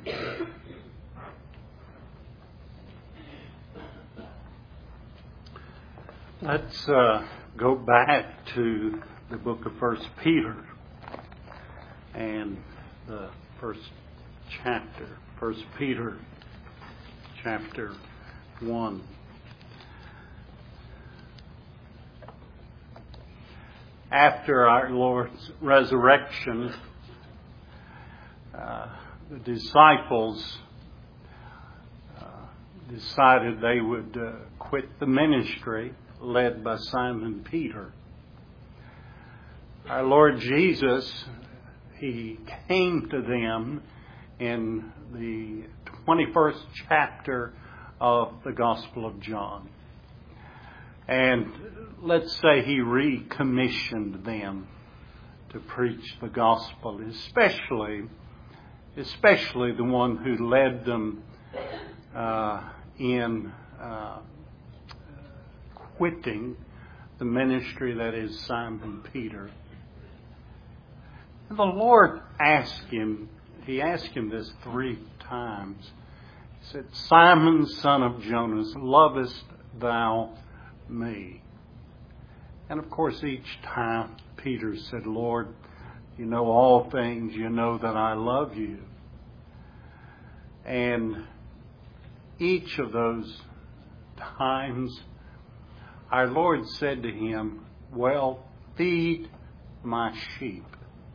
Let's go back to the book of 1 Peter and the first chapter. 1 Peter chapter 1. After our Lord's resurrection, the disciples decided they would quit the ministry led by Simon Peter. Our Lord Jesus, He came to them in the 21st chapter of the Gospel of John. And let's say He recommissioned them to preach the Gospel, especially the one who led them in quitting the ministry, that is Simon Peter. And the Lord asked him, He asked him this 3 times. He said, "Simon, son of Jonas, lovest thou me?" And of course each time Peter said, "Lord, you know all things, you know that I love you." And each of those times our Lord said to him, "Well, feed my sheep.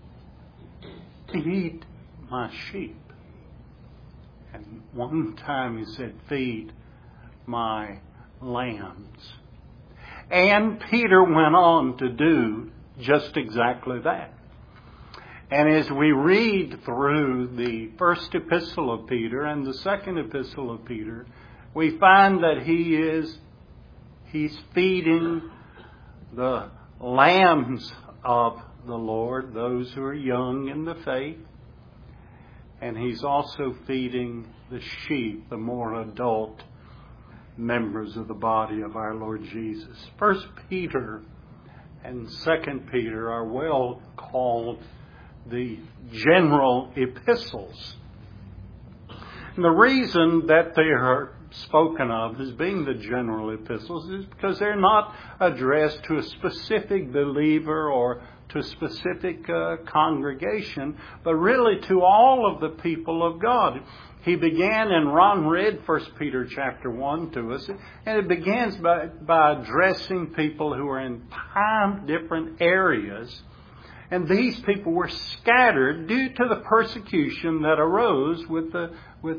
Feed my sheep." And one time He said, "Feed my lambs." And Peter went on to do just exactly that. And as we read through the first epistle of Peter and the second epistle of Peter, we find that He's feeding the lambs of the Lord, those who are young in the faith. And He's also feeding the sheep, the more adult members of the body of our Lord Jesus. 1 Peter and 2 Peter are well called the general epistles. And the reason that they are spoken of as being the general epistles is because they're not addressed to a specific believer or to a specific congregation, but really to all of the people of God. He began, and Ron read 1 Peter chapter 1 to us, and it begins by addressing people who are in 5 different areas. And these people were scattered due to the persecution that arose with the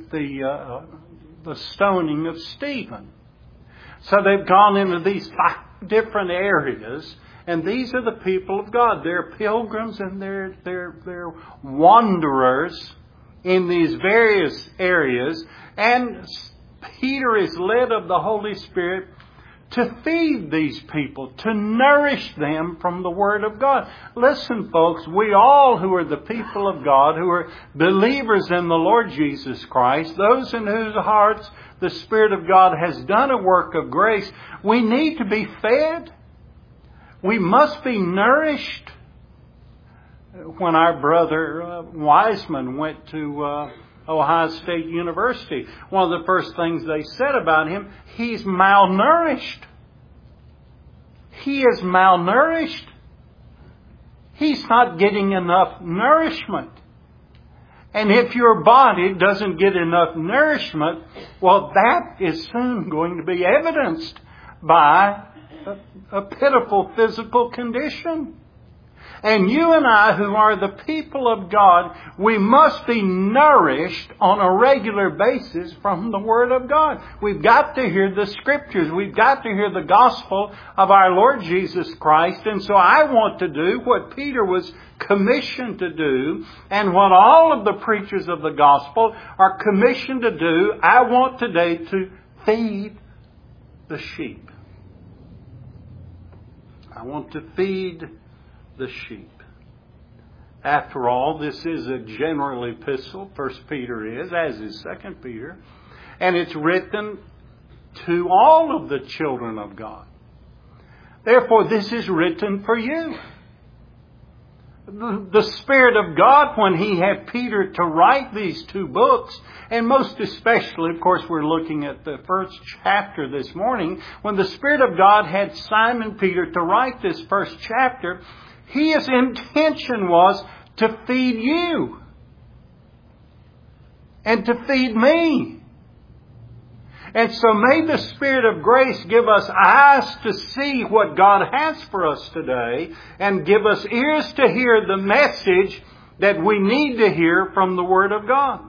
stoning of Stephen. So they've gone into these 5 different areas, and these are the people of God. They're pilgrims and they're wanderers in these various areas. And Peter is led of the Holy Spirit to feed these people, to nourish them from the Word of God. Listen, folks, we all who are the people of God, who are believers in the Lord Jesus Christ, those in whose hearts the Spirit of God has done a work of grace, we need to be fed. We must be nourished. When our brother Wiseman went to Ohio State University, one of the first things they said about him, he's malnourished. He is malnourished. He's not getting enough nourishment. And if your body doesn't get enough nourishment, well, that is soon going to be evidenced by a pitiful physical condition. And you and I, who are the people of God, we must be nourished on a regular basis from the Word of God. We've got to hear the Scriptures. We've got to hear the gospel of our Lord Jesus Christ. And so I want to do what Peter was commissioned to do, and what all of the preachers of the gospel are commissioned to do. I want today to feed the sheep. I want to feed the sheep. After all, this is a general epistle. 1 Peter is, as is 2 Peter. And it's written to all of the children of God. Therefore, this is written for you. the Spirit of God, when He had Peter to write these two books, and most especially, of course, we're looking at the first chapter this morning, when the Spirit of God had Simon Peter to write this first chapter, His intention was to feed you and to feed me. And so may the Spirit of grace give us eyes to see what God has for us today, and give us ears to hear the message that we need to hear from the Word of God.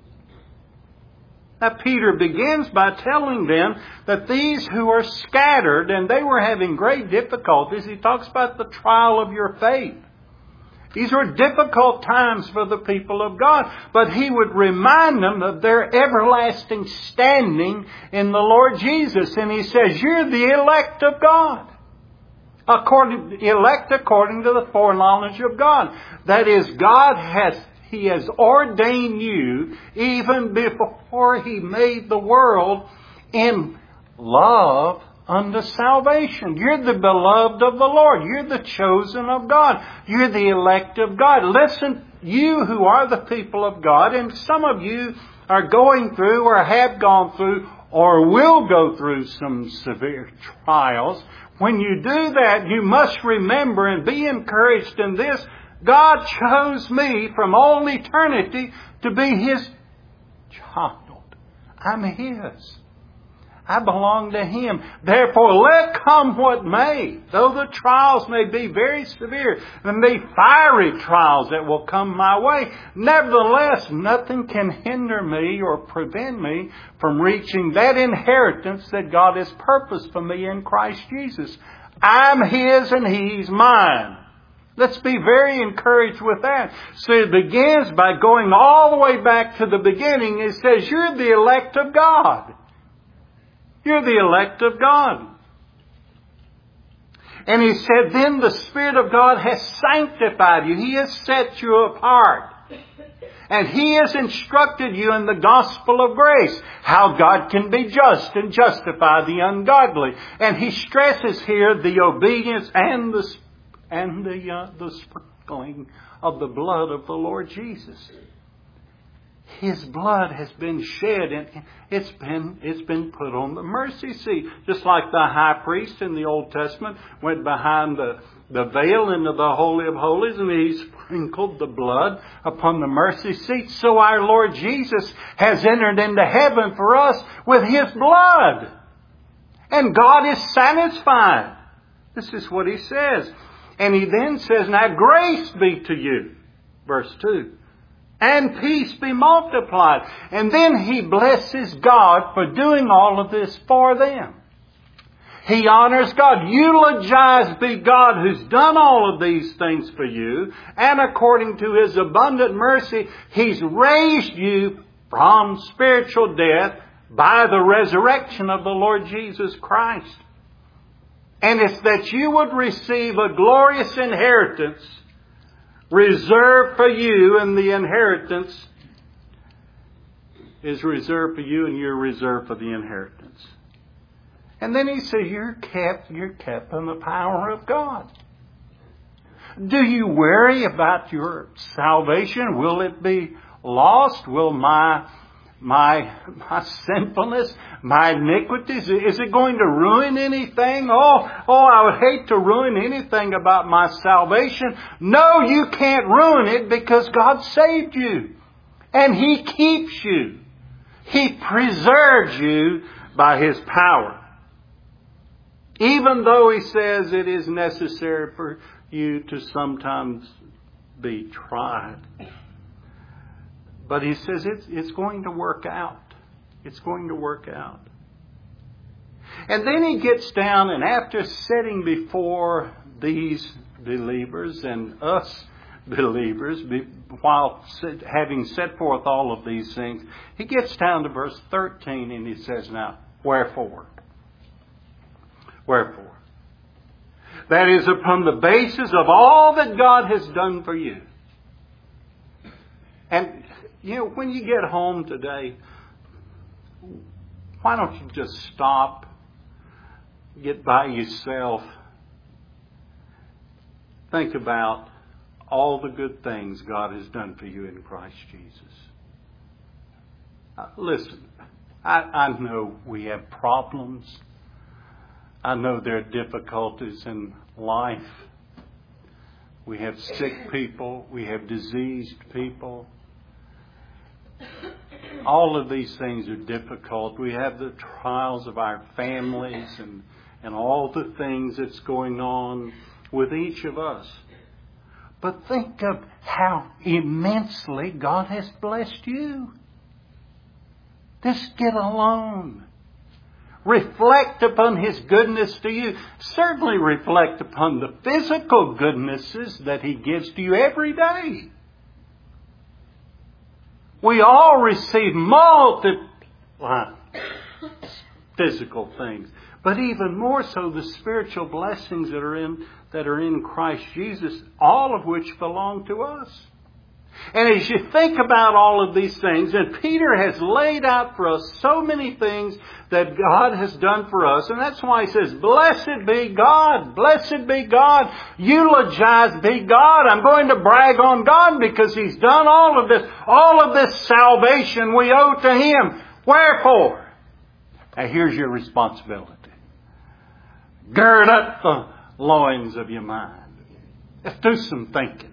Now Peter begins by telling them that these who are scattered, and they were having great difficulties. He talks about the trial of your faith. These were difficult times for the people of God, but He would remind them of their everlasting standing in the Lord Jesus. And He says, you're the elect of God. Elect according to the foreknowledge of God. That is, He has ordained you even before He made the world in love unto salvation. You're the beloved of the Lord. You're the chosen of God. You're the elect of God. Listen, you who are the people of God, and some of you are going through or have gone through or will go through some severe trials. When you do that, you must remember and be encouraged in this. God chose me from all eternity to be His child. I'm His. I belong to Him. Therefore, let come what may. Though the trials may be very severe, and be fiery trials that will come my way, nevertheless, nothing can hinder me or prevent me from reaching that inheritance that God has purposed for me in Christ Jesus. I'm His and He's mine. Let's be very encouraged with that. So it begins by going all the way back to the beginning. It says, you're the elect of God. You're the elect of God. And He said, then the Spirit of God has sanctified you. He has set you apart. And He has instructed you in the gospel of grace, how God can be just and justify the ungodly. And He stresses here the obedience and the sprinkling of the blood of the Lord Jesus. His blood has been shed and it's been put on the mercy seat. Just like the high priest in the Old Testament went behind the veil into the Holy of Holies and he sprinkled the blood upon the mercy seat. So our Lord Jesus has entered into heaven for us with His blood. And God is satisfied. This is what He says. And He then says, now grace be to you. Verse 2. And peace be multiplied. And then He blesses God for doing all of this for them. He honors God. Eulogize be God who's done all of these things for you. And according to His abundant mercy, He's raised you from spiritual death by the resurrection of the Lord Jesus Christ. And it's that you would receive a glorious inheritance reserved for you, and the inheritance is reserved for you, and you're reserved for the inheritance. And then He says, you're kept in the power of God. Do you worry about your salvation? Will it be lost? Will my sinfulness, my iniquities, is it going to ruin anything? Oh, I would hate to ruin anything about my salvation. No, you can't ruin it because God saved you. And He keeps you. He preserves you by His power. Even though He says it is necessary for you to sometimes be tried. But He says it's going to work out. It's going to work out. And then He gets down, and after sitting before these believers and us believers, while having set forth all of these things, He gets down to verse 13 and He says, now, wherefore? Wherefore? That is upon the basis of all that God has done for you. And you know, when you get home today, why don't you just stop, get by yourself, think about all the good things God has done for you in Christ Jesus. Listen, I know we have problems. I know there are difficulties in life. We have sick people. We have diseased people. All of these things are difficult. We have the trials of our families and all the things that's going on with each of us. But think of how immensely God has blessed you. Just get alone. Reflect upon His goodness to you. Certainly reflect upon the physical goodnesses that He gives to you every day. We all receive multiple physical things, but even more so the spiritual blessings that are in Christ Jesus, all of which belong to us. And as you think about all of these things, and Peter has laid out for us so many things that God has done for us, and that's why he says, blessed be God, blessed be God, eulogize be God. I'm going to brag on God because He's done all of this salvation we owe to Him. Wherefore? Now here's your responsibility. Gird up the loins of your mind. Let's do some thinking.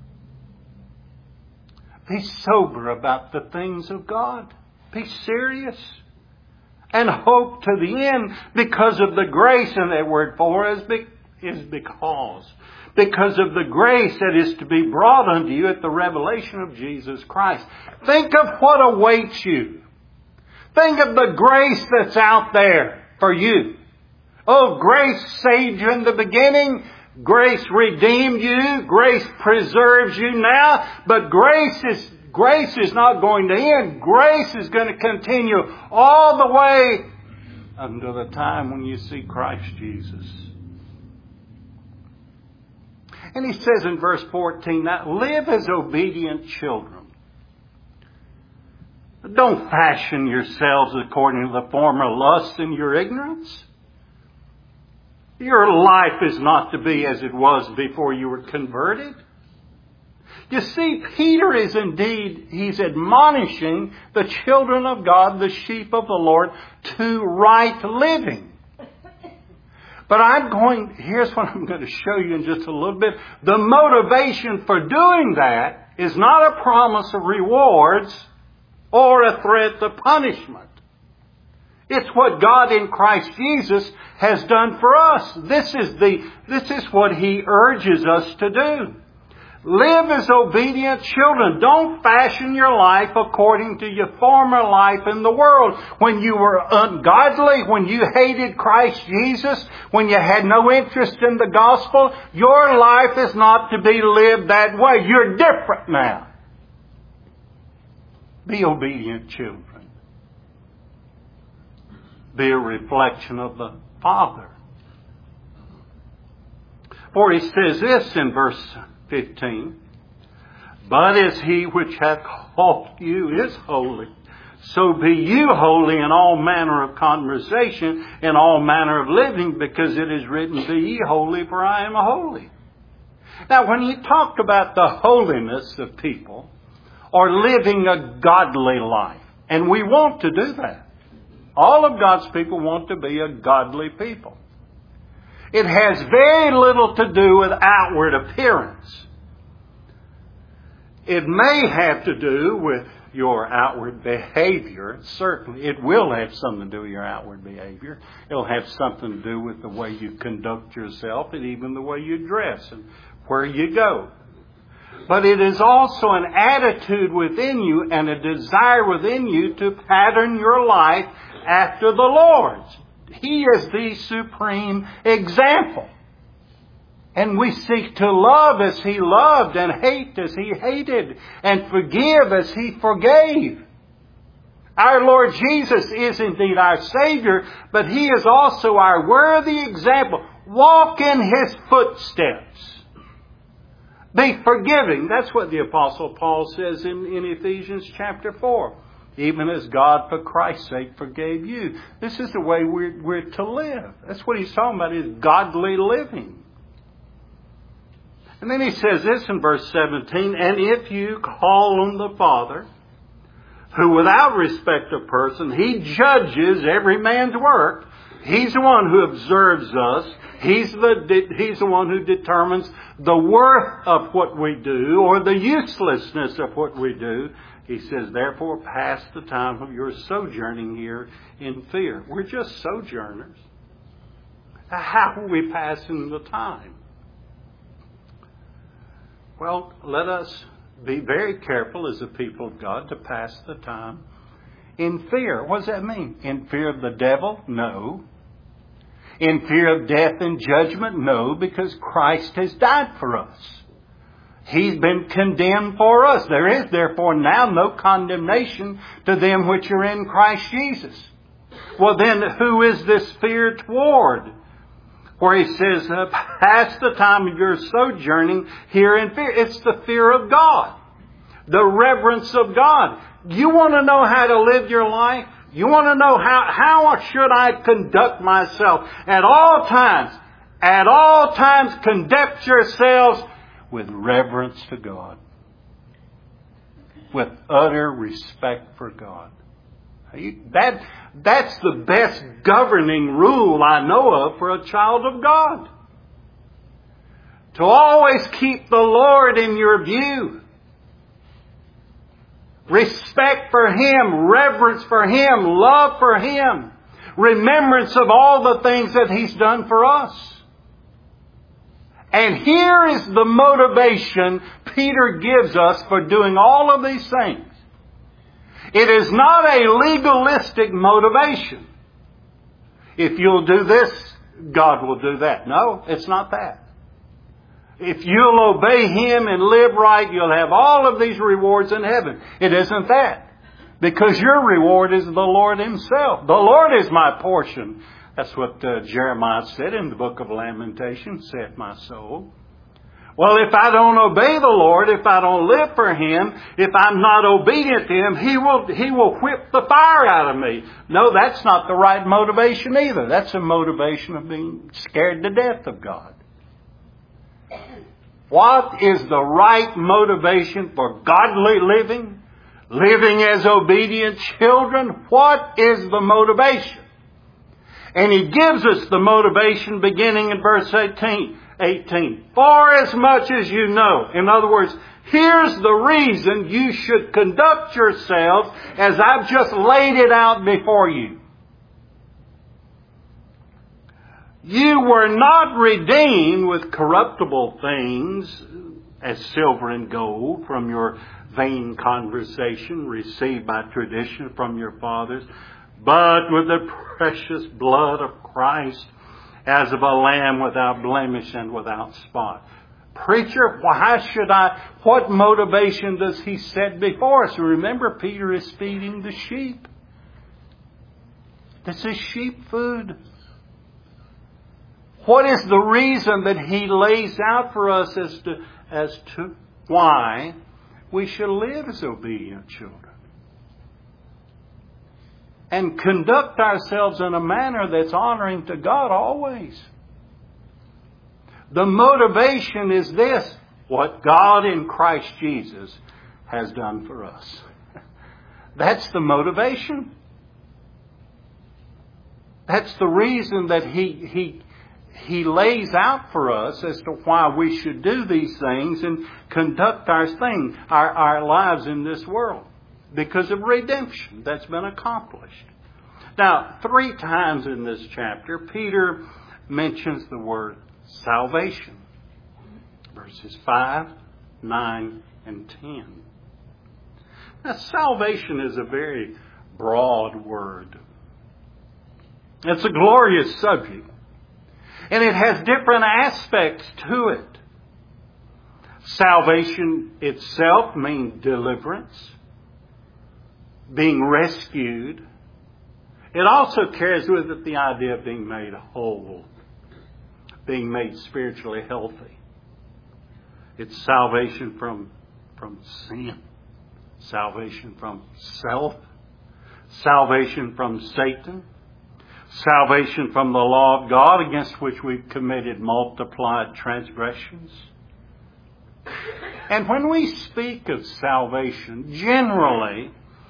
Be sober about the things of God. Be serious. And hope to the end because of the grace, and that word for is because. Because of the grace that is to be brought unto you at the revelation of Jesus Christ. Think of what awaits you. Think of the grace that's out there for you. Oh, grace saved you in the beginning. Grace redeemed you. Grace preserves you now. But grace is not going to end. Grace is going to continue all the way until the time when you see Christ Jesus. And he says in verse 14, now live as obedient children. Don't fashion yourselves according to the former lusts in your ignorance. Your life is not to be as it was before you were converted. You see, Peter is indeed, he's admonishing the children of God, the sheep of the Lord, to right living. But here's what I'm going to show you in just a little bit. The motivation for doing that is not a promise of rewards or a threat of punishment. It's what God in Christ Jesus has done for us. This is what He urges us to do. Live as obedient children. Don't fashion your life according to your former life in the world. When you were ungodly, when you hated Christ Jesus, when you had no interest in the gospel, your life is not to be lived that way. You're different now. Be obedient children. Be a reflection of the Father. For he says this in verse 15, but as He which hath called you is holy, so be you holy in all manner of conversation, in all manner of living, because it is written, be ye holy, for I am holy. Now when he talked about the holiness of people, or living a godly life, and we want to do that. All of God's people want to be a godly people. It has very little to do with outward appearance. It may have to do with your outward behavior. Certainly, it will have something to do with your outward behavior. It'll have something to do with the way you conduct yourself and even the way you dress and where you go. But it is also an attitude within you and a desire within you to pattern your life after the Lord's. He is the supreme example. And we seek to love as He loved, and hate as He hated, and forgive as He forgave. Our Lord Jesus is indeed our Savior, but He is also our worthy example. Walk in His footsteps. Be forgiving. That's what the Apostle Paul says in Ephesians chapter 4. Even as God, for Christ's sake, forgave you. This is the way we're to live. That's what he's talking about, is godly living. And then he says this in verse 17, and if you call on the Father, who without respect of person, He judges every man's work. He's the one who observes us. He's the one who determines the worth of what we do or the uselessness of what we do. He says, therefore, pass the time of your sojourning here in fear. We're just sojourners. How are we passing the time? Well, let us be very careful as a people of God to pass the time in fear. What does that mean? In fear of the devil? No. In fear of death and judgment? No, because Christ has died for us. He's been condemned for us. There is therefore now no condemnation to them which are in Christ Jesus. Well then, who is this fear toward? Where he says, pass the time of your sojourning here in fear. It's the fear of God. The reverence of God. You want to know how to live your life? You want to know how should I conduct myself? At all times conduct yourselves with reverence to God. With utter respect for God. That's the best governing rule I know of for a child of God. To always keep the Lord in your view. Respect for Him, reverence for Him, love for Him. Remembrance of all the things that He's done for us. And here is the motivation Peter gives us for doing all of these things. It is not a legalistic motivation. If you'll do this, God will do that. No, it's not that. If you'll obey Him and live right, you'll have all of these rewards in heaven. It isn't that. Because your reward is the Lord Himself. The Lord is my portion. That's what Jeremiah said in the book of Lamentations, saith my soul. Well, if I don't obey the Lord, if I don't live for Him, if I'm not obedient to Him, He will whip the fire out of me. No, that's not the right motivation either. That's a motivation of being scared to death of God. What is the right motivation for godly living? Living as obedient children? What is the motivation? And he gives us the motivation beginning in verse 18. For as much as you know. In other words, here's the reason you should conduct yourselves as I've just laid it out before you. You were not redeemed with corruptible things as silver and gold from your vain conversation received by tradition from your fathers, but with the precious blood of Christ as of a lamb without blemish and without spot. Preacher, what motivation does he set before us? Remember, Peter is feeding the sheep. This is sheep food. What is the reason that he lays out for us as to why we should live as obedient children? And conduct ourselves in a manner that's honoring to God always. The motivation is this: what God in Christ Jesus has done for us. That's the motivation. That's the reason that He lays out for us as to why we should do these things and conduct our lives in this world. Because of redemption that's been accomplished. Now, 3 times in this chapter, Peter mentions the word salvation. Verses 5, 9, and 10. Now, salvation is a very broad word. It's a glorious subject. And it has different aspects to it. Salvation itself means deliverance, being rescued. It also carries with it the idea of being made whole, being made spiritually healthy. It's salvation from sin, salvation from self, salvation from Satan, salvation from the law of God against which we've committed multiplied transgressions. And when we speak of salvation, generally,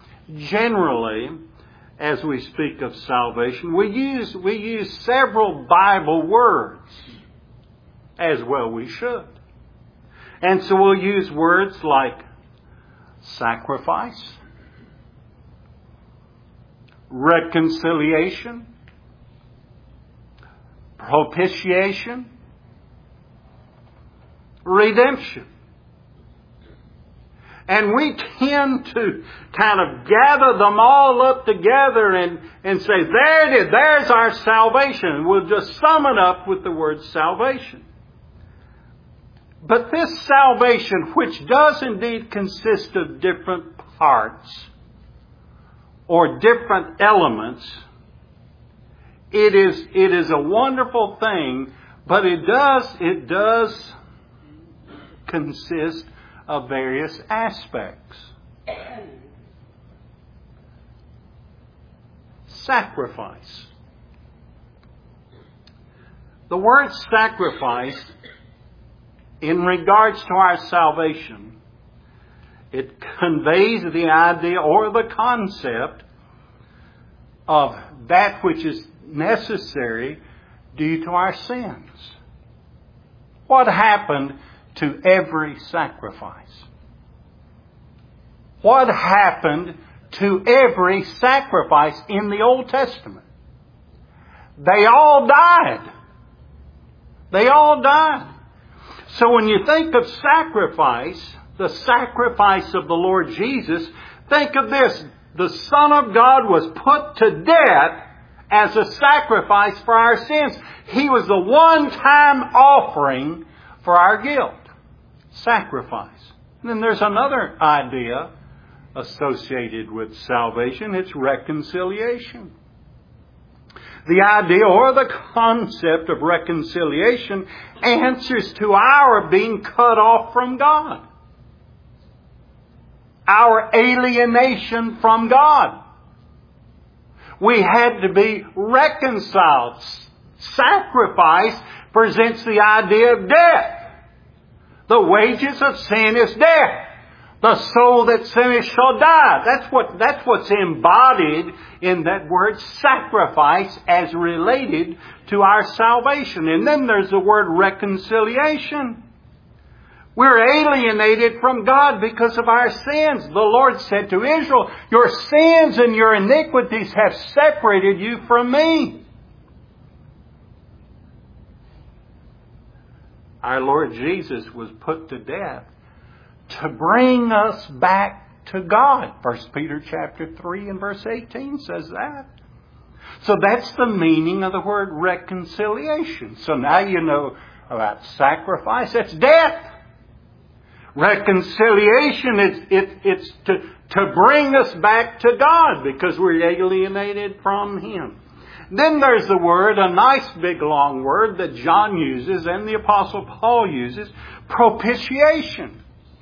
as we speak of salvation, we use several Bible words, as well we should. And so we'll use words like sacrifice, reconciliation, propitiation, redemption. And we tend to kind of gather them all up together and say, there it is, there's our salvation. We'll just sum it up with the word salvation. But this salvation, which does indeed consist of different parts or different elements, it is a wonderful thing, but it does consist of various aspects. Sacrifice. The word sacrifice, in regards to our salvation, it conveys the idea or the concept of that which is necessary due to our sins. What happened to every sacrifice? What happened to every sacrifice in the Old Testament? They all died. They all died. So when you think of sacrifice, the sacrifice of the Lord Jesus, think of this. The Son of God was put to death as a sacrifice for our sins. He was the one-time offering for our guilt. Sacrifice. And then there's another idea associated with salvation. It's reconciliation. The idea or the concept of reconciliation answers to our being cut off from God. Our alienation from God. We had to be reconciled. Sacrifice presents the idea of death. The wages of sin is death. The soul that sinneth shall die. That's what's embodied in that word sacrifice as related to our salvation. And then there's the word reconciliation. We're alienated from God because of our sins. The Lord said to Israel, your sins and your iniquities have separated you from me. Our Lord Jesus was put to death to bring us back to God. 1 Peter chapter 3 and verse 18 says that. So that's the meaning of the word reconciliation. So now you know about sacrifice. That's death. Reconciliation, it's to bring us back to God because we're alienated from Him. Then there's the word, a nice big long word that John uses and the Apostle Paul uses, propitiation.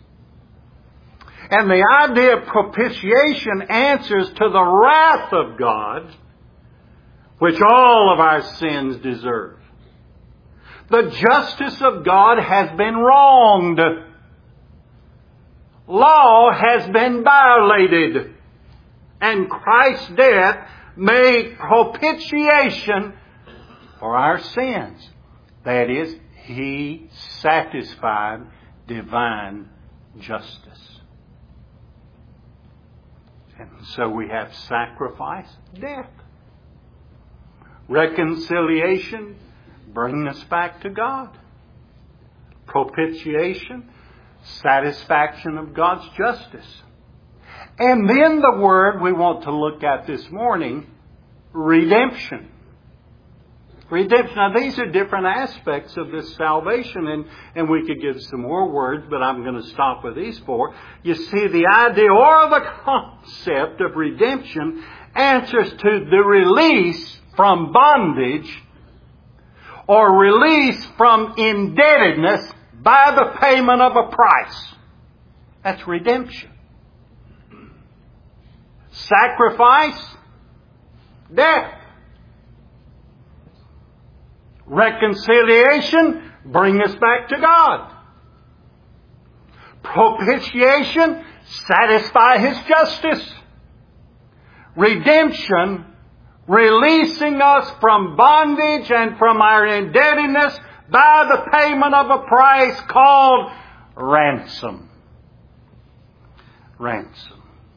And the idea of propitiation answers to the wrath of God, which all of our sins deserve. The justice of God has been wronged. Law has been violated. And Christ's death made propitiation for our sins. That is, He satisfied divine justice. And so we have sacrifice, death. Reconciliation, bringing us back to God. Propitiation, satisfaction of God's justice. And then the word we want to look at this morning, redemption. Redemption. Now these are different aspects of this salvation, and we could give some more words, but I'm going to stop with these four. You see, the idea or the concept of redemption answers to the release from bondage or release from indebtedness by the payment of a price. That's redemption. Sacrifice, death. Reconciliation, bring us back to God. Propitiation, satisfy His justice. Redemption, releasing us from bondage and from our indebtedness by the payment of a price called ransom. Ransom.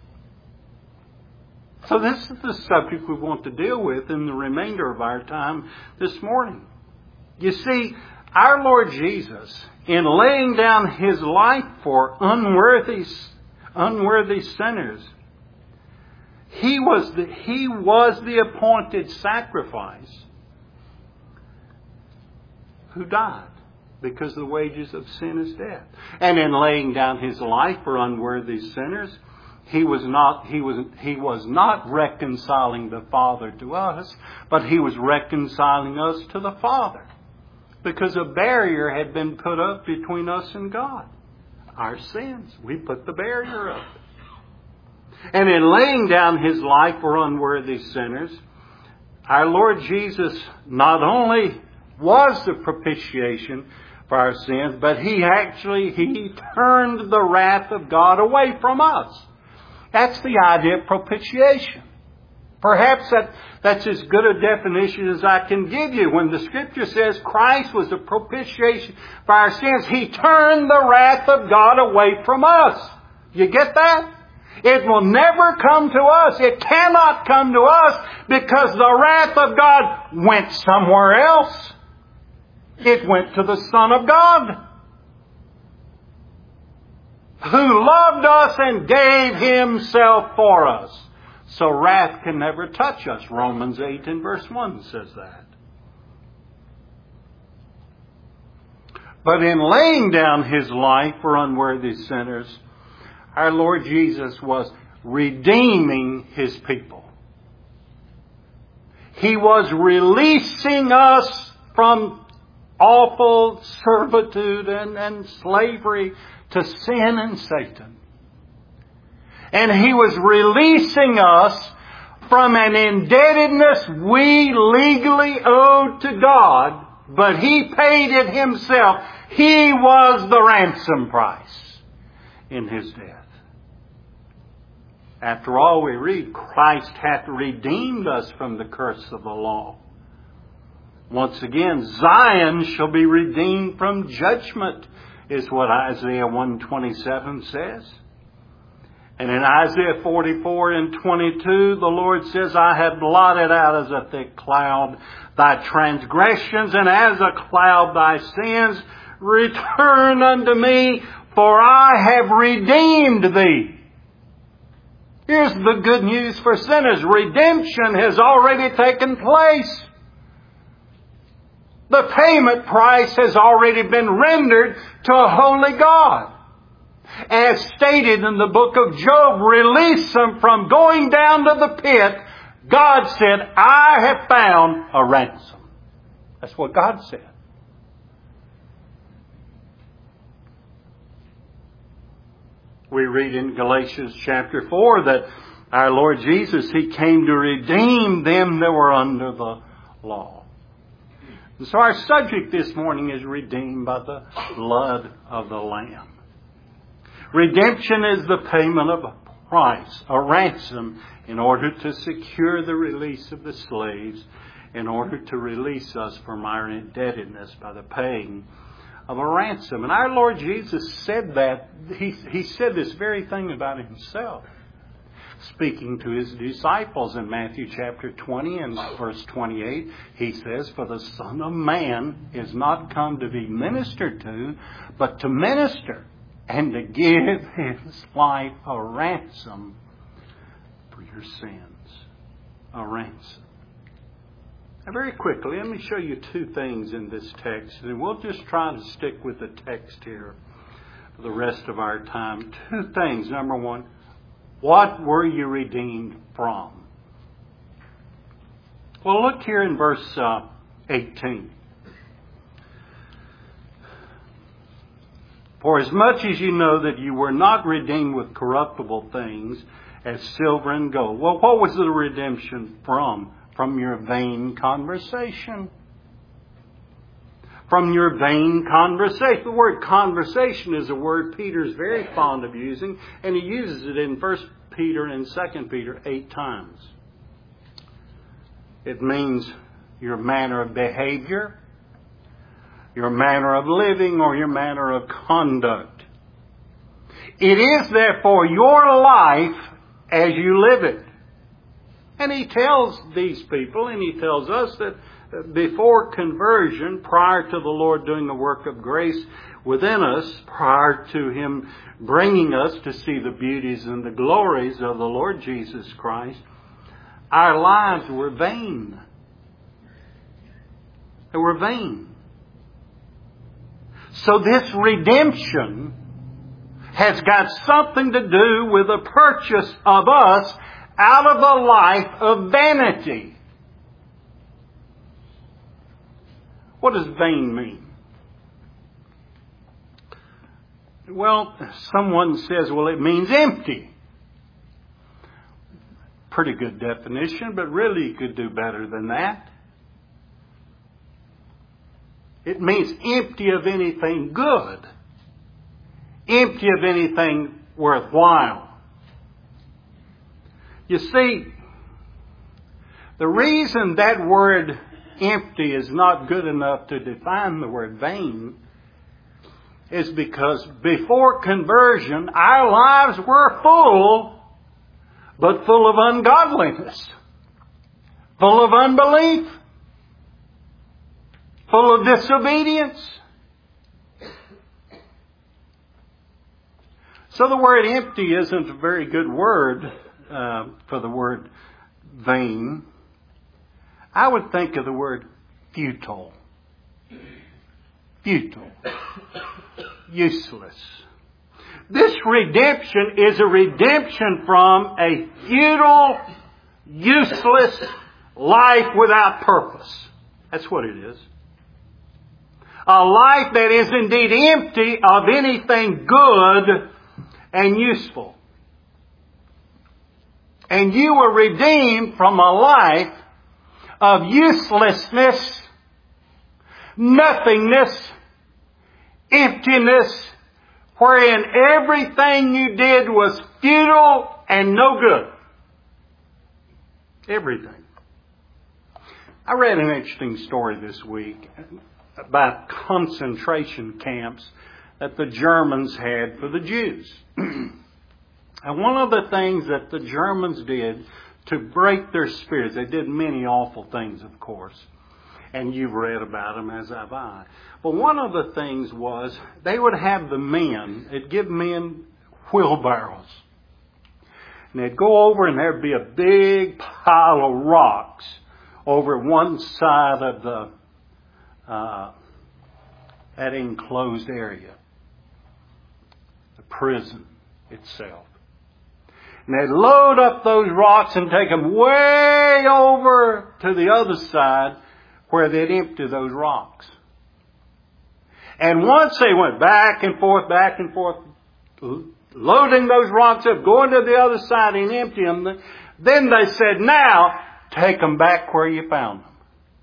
So this is the subject we want to deal with in the remainder of our time this morning. You see, our Lord Jesus, in laying down His life for unworthy sinners, He was the appointed sacrifice who died, because the wages of sin is death. And in laying down His life for unworthy sinners, He was not reconciling the Father to us, but He was reconciling us to the Father, because a barrier had been put up between us and God. Our sins. We put the barrier up. And in laying down His life for unworthy sinners, our Lord Jesus not only was the propitiation for our sins, but He turned the wrath of God away from us. That's the idea of propitiation. Perhaps that's as good a definition as I can give you. When the Scripture says Christ was the propitiation for our sins, He turned the wrath of God away from us. You get that? It will never come to us. It cannot come to us, because the wrath of God went somewhere else. It went to the Son of God, who loved us and gave Himself for us. So wrath can never touch us. Romans 8 and verse 1 says that. But in laying down His life for unworthy sinners, our Lord Jesus was redeeming His people. He was releasing us from awful servitude and slavery to sin and Satan. And He was releasing us from an indebtedness we legally owed to God, but He paid it Himself. He was the ransom price in His death. After all, we read, Christ hath redeemed us from the curse of the law. Once again, Zion shall be redeemed from judgment, is what Isaiah 1:27 says. And in Isaiah 44 and 22, the Lord says, I have blotted out as a thick cloud thy transgressions, and as a cloud thy sins. Return unto me, for I have redeemed thee. Here's the good news for sinners. Redemption has already taken place. The payment price has already been rendered to a holy God. As stated in the book of Job, release them from going down to the pit. God said, I have found a ransom. That's what God said. We read in Galatians chapter 4 that our Lord Jesus, He came to redeem them that were under the law. And so our subject this morning is redeemed by the blood of the Lamb. Redemption is the payment of a price, a ransom, in order to secure the release of the slaves, in order to release us from our indebtedness by the paying of a ransom. And our Lord Jesus said that. He said this very thing about Himself. Speaking to His disciples in Matthew chapter 20 and verse 28, He says, for the Son of Man is not come to be ministered to, but to minister, and to give His life a ransom for your sins. A ransom. Now very quickly, let me show you two things in this text. And we'll just try to stick with the text here for the rest of our time. Two things. Number one, what were you redeemed from? Well, look here in verse 18. For as much as you know that you were not redeemed with corruptible things, as silver and gold. Well, what was the redemption from? From your vain conversation. from your vain conversation. The word conversation is a word Peter's very fond of using, and he uses it in 1 Peter and 2 Peter 8 times. It means your manner of behavior, your manner of living, or your manner of conduct. It is therefore your life as you live it. And he tells these people, and he tells us, that before conversion, prior to the Lord doing the work of grace within us, prior to Him bringing us to see the beauties and the glories of the Lord Jesus Christ, our lives were vain. They were vain. So this redemption has got something to do with the purchase of us out of a life of vanity. What does vain mean? Well, someone says, well, it means empty. Pretty good definition, but really you could do better than that. It means empty of anything good. Empty of anything worthwhile. You see, the reason that word empty is not good enough to define the word vain is because before conversion, our lives were full, but full of ungodliness, full of unbelief, full of disobedience. So the word empty isn't a very good word for the word vain. I would think of the word futile. Futile. Useless. This redemption is a redemption from a futile, useless life without purpose. That's what it is. A life that is indeed empty of anything good and useful. And you were redeemed from a life of uselessness, nothingness, emptiness, wherein everything you did was futile and no good. Everything. I read an interesting story this week about concentration camps that the Germans had for the Jews. And one of the things that the Germans did to break their spirits, they did many awful things, of course, and you've read about them, as have I. But one of the things was they would have the men, they'd give men wheelbarrows. And they'd go over and there'd be a big pile of rocks over one side of that enclosed area, the prison itself. And they'd load up those rocks and take them way over to the other side where they'd empty those rocks. And once they went back and forth, loading those rocks up, going to the other side and emptying them, then they said, now take them back where you found them.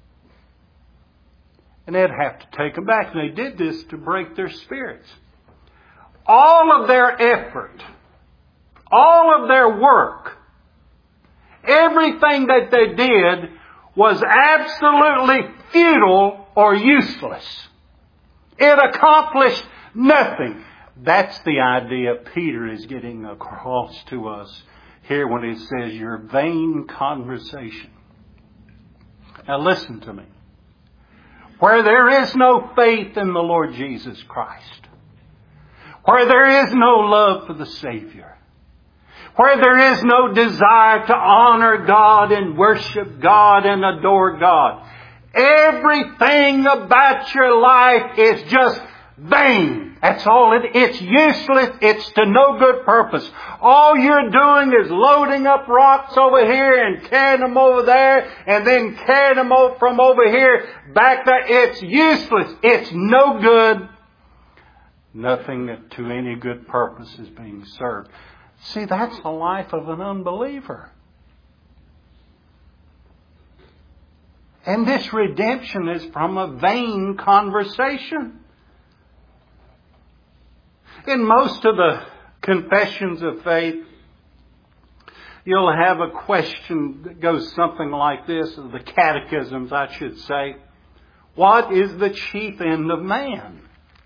And they'd have to take them back. And they did this to break their spirits. All of their effort, all of their work, everything that they did was absolutely futile or useless. It accomplished nothing. That's the idea Peter is getting across to us here when he says your vain conversation. Now listen to me. Where there is no faith in the Lord Jesus Christ, where there is no love for the Savior, where there is no desire to honor God and worship God and adore God, everything about your life is just vain. That's all it's useless. It's to no good purpose. All you're doing is loading up rocks over here and carrying them over there and then carrying them from over here back there. It's useless. It's no good. Nothing to any good purpose is being served. See, that's the life of an unbeliever. And this redemption is from a vain conversation. In most of the confessions of faith, you'll have a question that goes something like this, the catechisms, I should say. What is the chief end of man?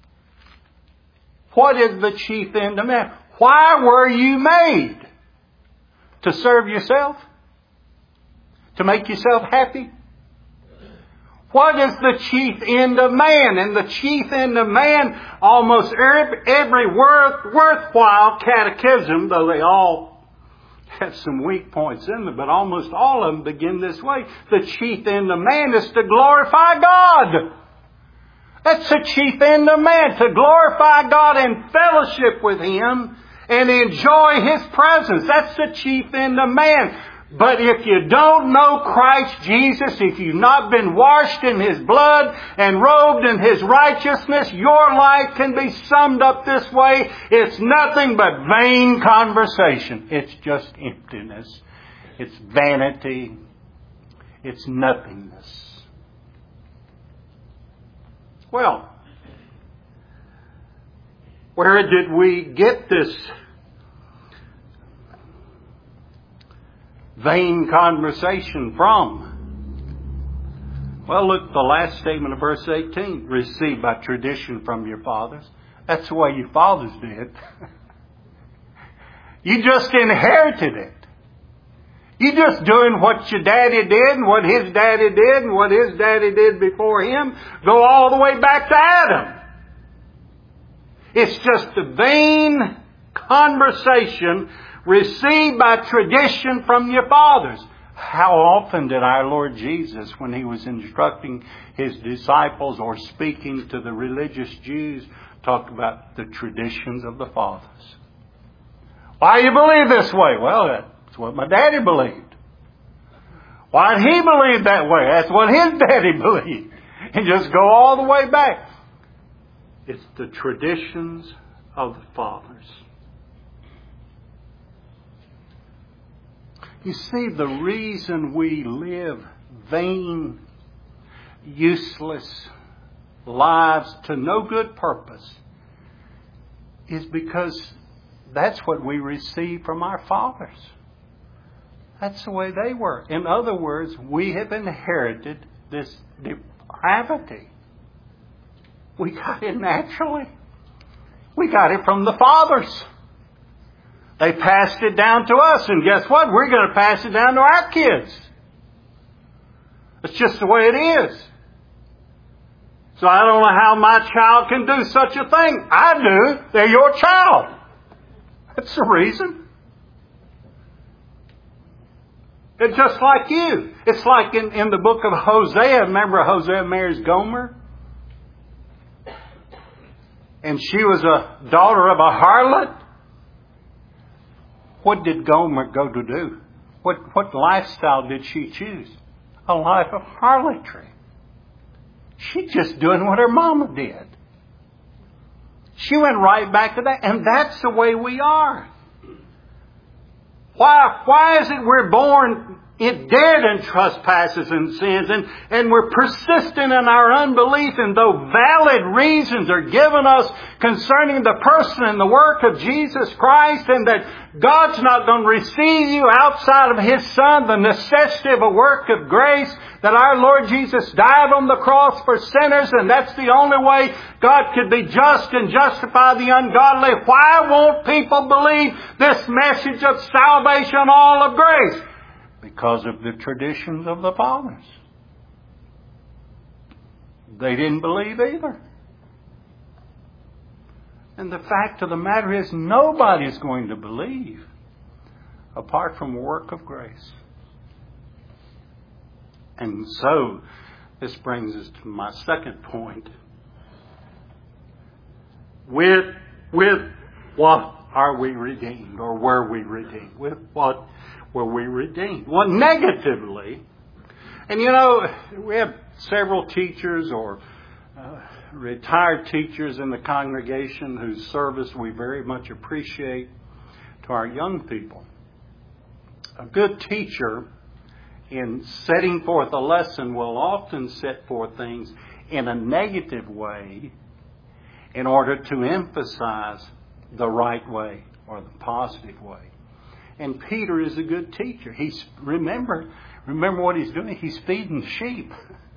What is the chief end of man? Why were you made? To serve yourself? To make yourself happy? What is the chief end of man? And the chief end of man, almost every worthwhile catechism, though they all have some weak points in them, but almost all of them begin this way. The chief end of man is to glorify God. That's the chief end of man, to glorify God and fellowship with Him and enjoy His presence. That's the chief end of man. But if you don't know Christ Jesus, if you've not been washed in His blood and robed in His righteousness, your life can be summed up this way. It's nothing but vain conversation. It's just emptiness. It's vanity. It's nothingness. Well, where did we get this vain conversation from? Well, look, the last statement of verse 18. Received by tradition from your fathers. That's the way your fathers did. You just inherited it. You just doing what your daddy did and what his daddy did and what his daddy did before him. Go all the way back to Adam. It's just a vain conversation received by tradition from your fathers. How often did our Lord Jesus, when He was instructing His disciples or speaking to the religious Jews, talk about the traditions of the fathers? Why do you believe this way? Well, that's what my daddy believed. Why did he believe that way? That's what his daddy believed. And just go all the way back. It's the traditions of the fathers. You see, the reason we live vain, useless lives to no good purpose is because that's what we receive from our fathers. That's the way they were. In other words, we have inherited this depravity. We got it naturally. We got it from the fathers. They passed it down to us, and guess what? We're going to pass it down to our kids. It's just the way it is. So I don't know how my child can do such a thing. I do. They're your child. That's the reason. It's just like you. It's like in the book of Hosea. Remember Hosea marries Gomer? And she was a daughter of a harlot. What did Gomer go to do? What lifestyle did she choose? A life of harlotry. She's just doing what her mama did. She went right back to that. And that's the way we are. Why is it we're born dead in trespasses and sins, and we're persistent in our unbelief, and though valid reasons are given us concerning the person and the work of Jesus Christ, and that God's not going to receive you outside of His Son, the necessity of a work of grace, that our Lord Jesus died on the cross for sinners, and that's the only way God could be just and justify the ungodly. Why won't people believe this message of salvation, all of grace? Because of the traditions of the fathers. They didn't believe either. And the fact of the matter is, nobody's going to believe apart from a work of grace. And so, this brings us to my second point. With what are we redeemed, or were we redeemed? With what were we redeemed? Well, negatively, and you know, we have several teachers or retired teachers in the congregation whose service we very much appreciate to our young people. A good teacher in setting forth a lesson, will often set forth things in a negative way in order to emphasize the right way or the positive way. And Peter is a good teacher. Remember what he's doing. He's feeding sheep.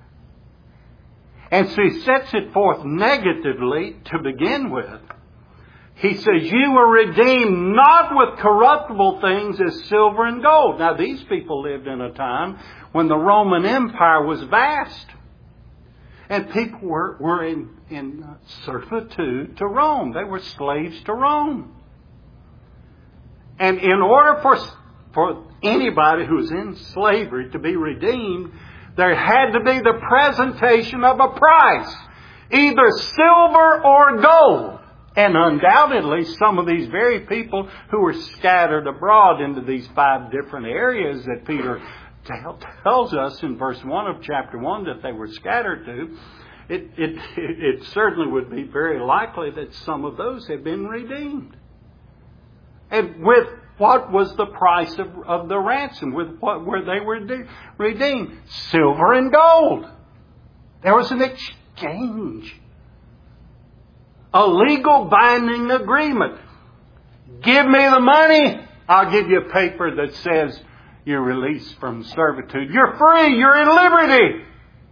And so he sets it forth negatively to begin with. He says, you were redeemed not with corruptible things as silver and gold. Now these people lived in a time when the Roman Empire was vast. And people were in servitude to Rome. They were slaves to Rome. And in order for anybody who was in slavery to be redeemed, there had to be the presentation of a price, either silver or gold. And undoubtedly, some of these very people who were scattered abroad into these 5 different areas that Peter tells us in verse 1 of chapter 1 that they were scattered to, it certainly would be very likely that some of those had been redeemed. And with what was the price of the ransom? With what were they redeemed? Silver and gold. There was an exchange. A legal binding agreement. Give me the money. I'll give you a paper that says you're released from servitude. You're free. You're in liberty.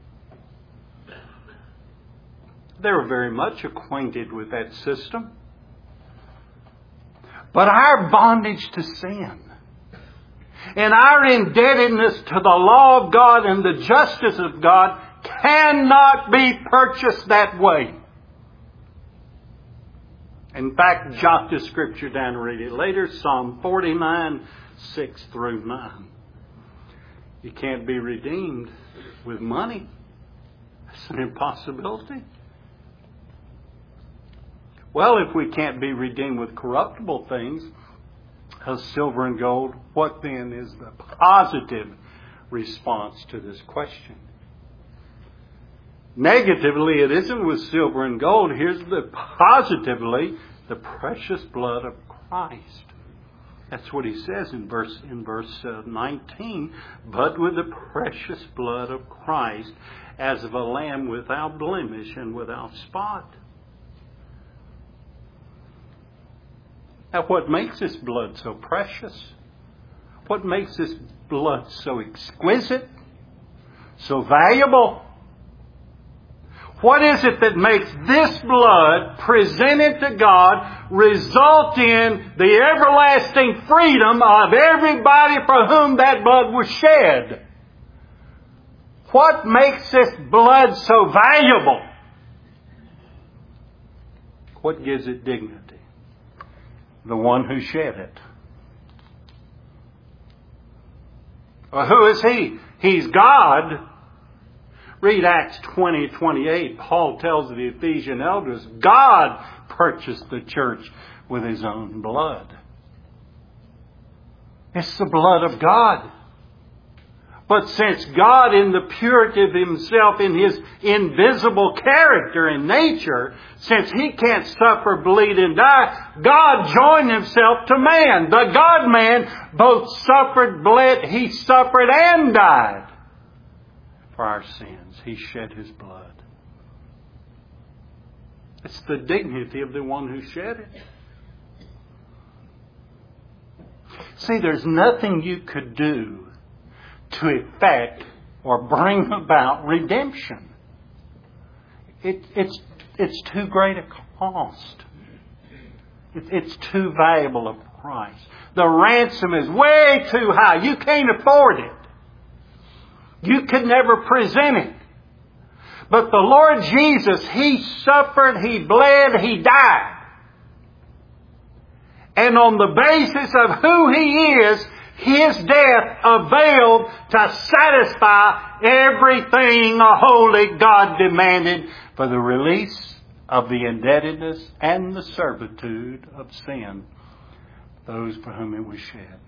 They were very much acquainted with that system. But our bondage to sin and our indebtedness to the law of God and the justice of God cannot be purchased that way. In fact, jot the scripture down and read it later. Psalm 49, 6 through 9. You can't be redeemed with money. That's an impossibility. Well, if we can't be redeemed with corruptible things, as silver and gold, what then is the positive response to this question? Negatively, it isn't with silver and gold. Here's the positively, the precious blood of Christ. That's what he says in verse 19. But with the precious blood of Christ, as of a lamb without blemish and without spot. Now, what makes this blood so precious? What makes this blood so exquisite, so valuable? What is it that makes this blood presented to God result in the everlasting freedom of everybody for whom that blood was shed? What makes this blood so valuable? What gives it dignity? The one who shed it. Well, who is He? He's God. Read Acts 20:28. Paul tells the Ephesian elders, God purchased the church with His own blood. It's the blood of God. But since God, in the purity of Himself, in His invisible character and nature, since He can't suffer, bleed, and die, God joined Himself to man. The God-man both suffered, bled, He suffered and died for our sins. He shed His blood. It's the dignity of the one who shed it. See, there's nothing you could do to effect or bring about redemption. It's too great a cost. It's too valuable a price. The ransom is way too high. You can't afford it. You could never present it. But the Lord Jesus, He suffered, He bled, He died. And on the basis of who He is, His death availed to satisfy everything a holy God demanded for the release of the indebtedness and the servitude of sin, those for whom it was shed.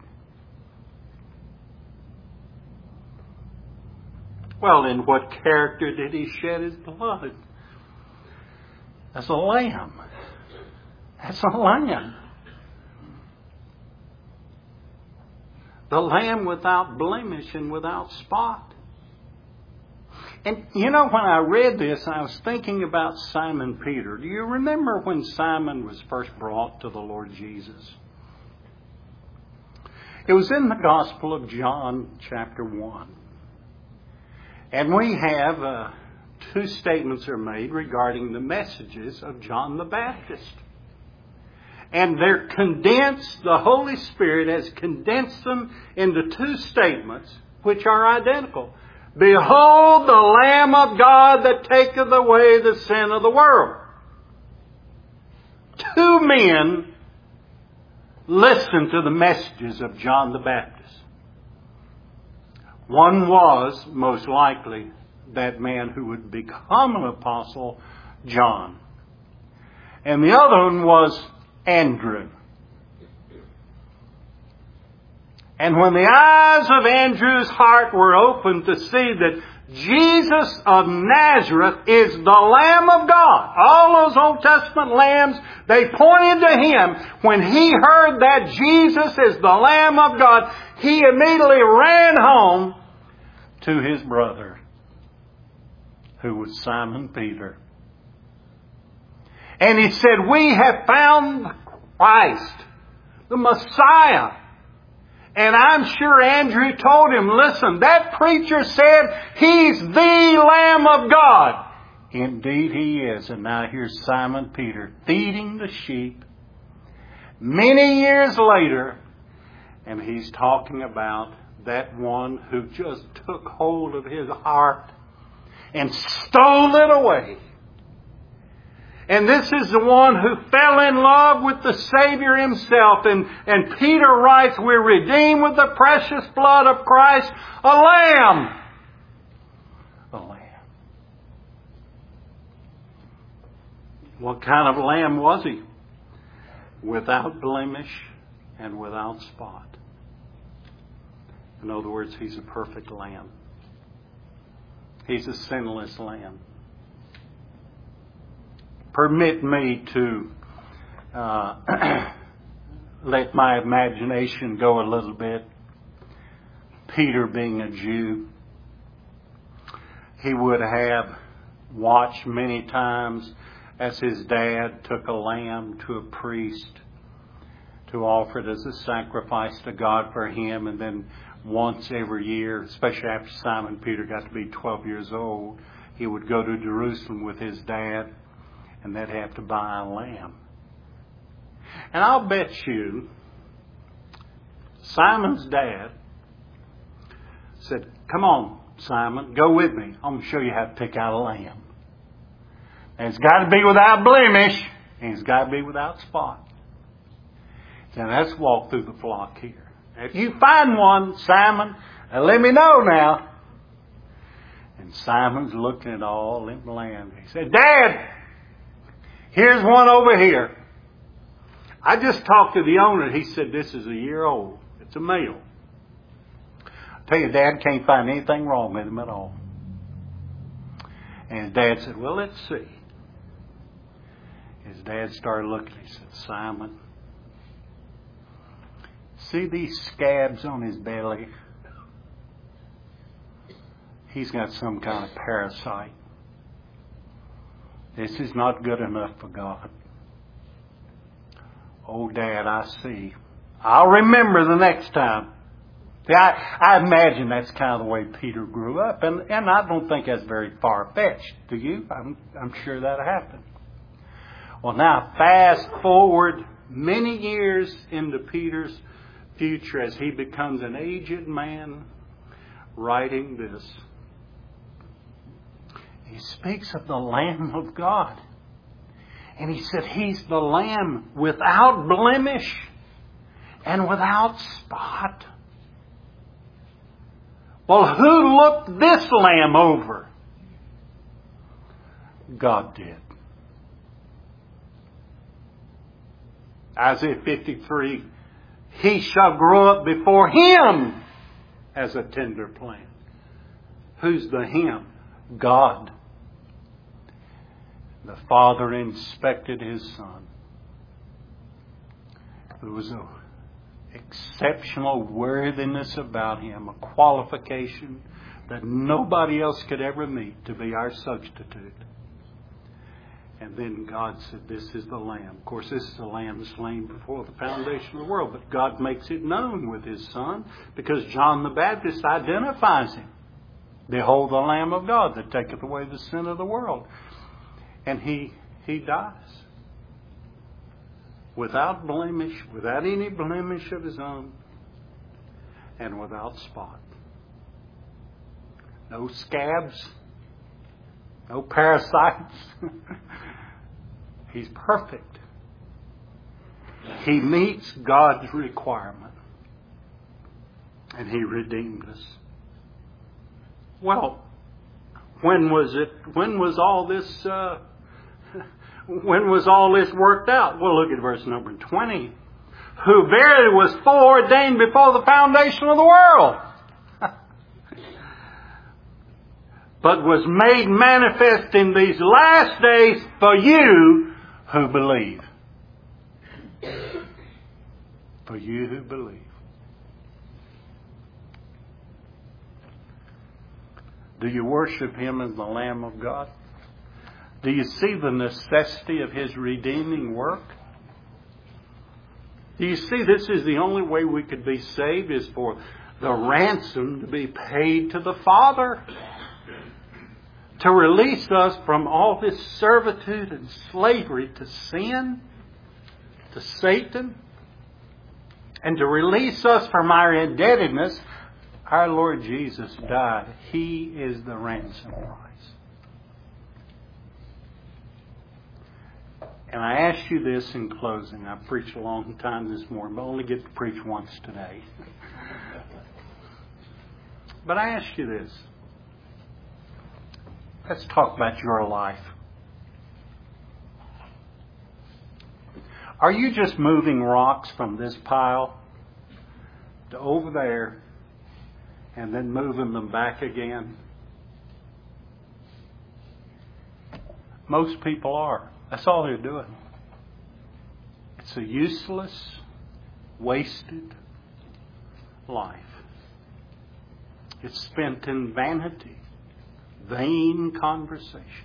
Well, in what character did He shed His blood? As a lamb. As a lamb. The Lamb without blemish and without spot. And when I read this, I was thinking about Simon Peter. Do you remember when Simon was first brought to the Lord Jesus? It was in the Gospel of John, chapter 1. And we have two statements are made regarding the messages of John the Baptist. And they're condensed, the Holy Spirit has condensed them into two statements which are identical. Behold the Lamb of God that taketh away the sin of the world. Two men listened to the messages of John the Baptist. One was, most likely, that man who would become an apostle, John. And the other one was Andrew. And when the eyes of Andrew's heart were opened to see that Jesus of Nazareth is the Lamb of God, all those Old Testament lambs, they pointed to Him. When he heard that Jesus is the Lamb of God, he immediately ran home to his brother, who was Simon Peter. And he said, we have found Christ, the Messiah. And I'm sure Andrew told him, listen, that preacher said He's the Lamb of God. Indeed He is. And now here's Simon Peter feeding the sheep many years later. And he's talking about that one who just took hold of his heart and stole it away. And this is the one who fell in love with the Savior Himself. And Peter writes, we're redeemed with the precious blood of Christ, a lamb. A lamb. What kind of lamb was He? Without blemish and without spot. In other words, He's a perfect lamb. He's a sinless lamb. Permit me to let my imagination go a little bit. Peter, being a Jew, he would have watched many times as his dad took a lamb to a priest to offer it as a sacrifice to God for him. And then once every year, especially after Simon Peter got to be 12 years old, he would go to Jerusalem with his dad. And they'd have to buy a lamb. And I'll bet you, Simon's dad said, come on, Simon, go with me. I'm going to show you how to pick out a lamb. And it's got to be without blemish. And it's got to be without spot. Now let's walk through the flock here. If you find one, Simon, let me know now. And Simon's looking at all them lambs. He said, Dad, here's one over here. I just talked to the owner. He said this is a year old. It's a male. I tell you, Dad can't find anything wrong with him at all. And his dad said, well, let's see. His dad started looking. He said, Simon, see these scabs on his belly? He's got some kind of parasite. This is not good enough for God. Oh, Dad, I see. I'll remember the next time. See, I imagine that's kind of the way Peter grew up. And I don't think that's very far-fetched. Do you? I'm sure that happened. Well, now, fast forward many years into Peter's future as he becomes an aged man writing this. He speaks of the Lamb of God. And he said He's the Lamb without blemish and without spot. Well, who looked this Lamb over? God did. Isaiah 53, He shall grow up before Him as a tender plant. Who's the Him? God. The Father inspected His Son, who was exceptional worthiness about Him, a qualification that nobody else could ever meet to be our substitute. And then God said, this is the Lamb. Of course, this is the Lamb slain before the foundation of the world. But God makes it known with His Son because John the Baptist identifies Him. Behold the Lamb of God that taketh away the sin of the world. And He dies. Without blemish, without any blemish of His own, and without spot. No scabs, no parasites. He's perfect. He meets God's requirement. And He redeemed us. Well, when was all this worked out? Well, look at verse number 20. Who verily was foreordained before the foundation of the world, but was made manifest in these last days for you who believe. For you who believe. Do you worship Him as the Lamb of God? Do you see the necessity of His redeeming work? Do you see this is the only way we could be saved is for the ransom to be paid to the Father? To release us from all this servitude and slavery to sin, to Satan, and to release us from our indebtedness, our Lord Jesus died. He is the ransom price. And I ask you this in closing. I've preached a long time this morning, but I only get to preach once today. But I ask you this. Let's talk about your life. Are you just moving rocks from this pile to over there and then moving them back again? Most people are. That's all they're doing. It's a useless, wasted life. It's spent in vanity. Vain conversation.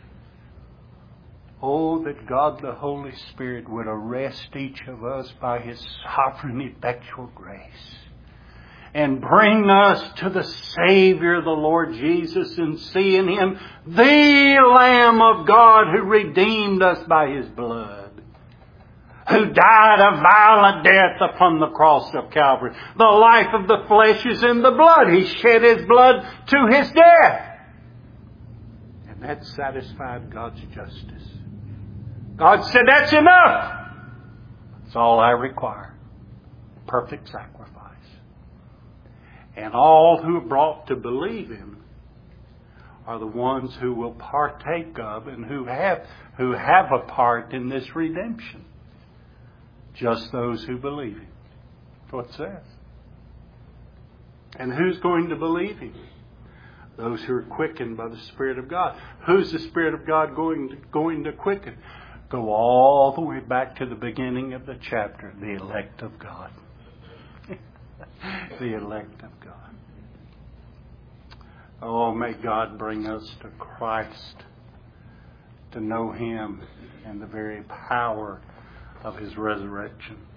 Oh, that God the Holy Spirit would arrest each of us by His sovereign effectual grace and bring us to the Savior, the Lord Jesus, and see in Him the Lamb of God who redeemed us by His blood, who died a violent death upon the cross of Calvary. The life of the flesh is in the blood. He shed His blood to His death. That satisfied God's justice. God said, that's enough. That's all I require. Perfect sacrifice. And all who are brought to believe Him are the ones who will partake of and who have a part in this redemption. Just those who believe Him. That's what it says. And who's going to believe Him? Those who are quickened by the Spirit of God. Who's the Spirit of God going to quicken? Go all the way back to the beginning of the chapter. The elect of God. The elect of God. Oh, may God bring us to Christ, to know Him and the very power of His resurrection.